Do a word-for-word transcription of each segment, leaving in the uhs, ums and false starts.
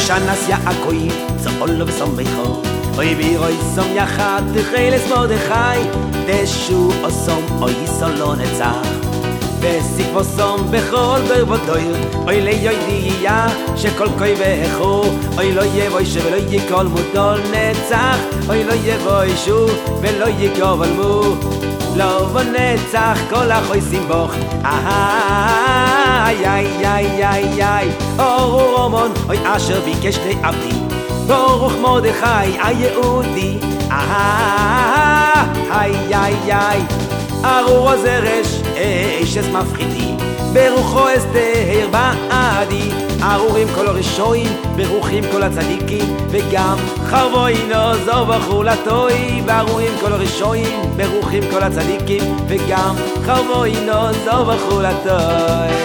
Shanas Yaakov, so all of some bechor. Oy viroi som yachat tcheles Mordechai, deshu osom oy solon etzach. Vesik vosom bechol bervodoy, oy leyoy diya, shekol koy vecho, oy lo yevoy shevelo yikol mudol netzach, oy lo yevoy shu velo yikol mu. Lo netzach kol achoy simboch, ay ay ay ay ay, oru romon oy asher bikesh le'avdi. Baruch Mordechai היהודי, איי איי איי, ארור הזרש, אשס מפחידי, ברוחו אסתר בעדי, ארורים כל הרשועים, ברוכים כל הצדיקים, וגם חרבוינו זו בחולתוי, וארורים כל הרשועים, ברוכים כל הצדיקים, וגם חרבוינו זו בחולתוי.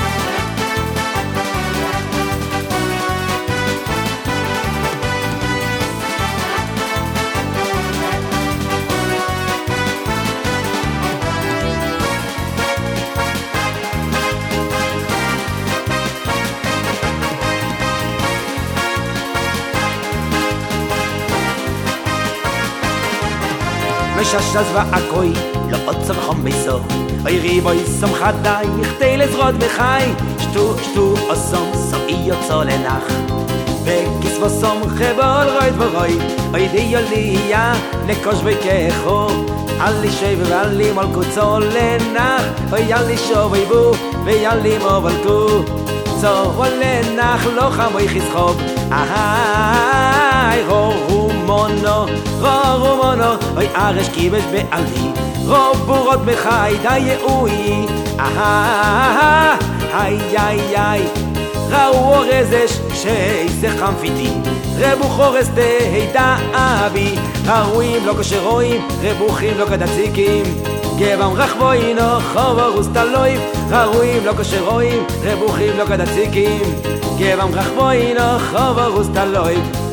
מששז ועכוי, לא עוצר חום ביסור. אוי ריבוי סום חדאי, יחתי לזרוד בחי. שטו שטו אוסום, סומי יוצא לנח. וכסבו סום חבול רוי דבורוי. אוי דיוליה, נקוש וכחו. על לי שב ועל לי מלכוצו לנח. אוי על לי שוב איבו, ועל לי מובלקו. צור לנח, לא חמוי חסחוב. איי, רורו מונו, רורו מונו, אוי ארש קיבש בעלי, רוב בורות בחי דיואי, איי איי איי, ראו אורזש שייסה חמפיתי, רבו חורס תהידה אבי, הרואים לא כשרואים, רבוכים לא כדציקים, גבם רחבוינו חוברוס תלויב, הרואים לא כשרואים, רבוכים לא כדציקים, גבם רחבוינו חוברוס תלויב.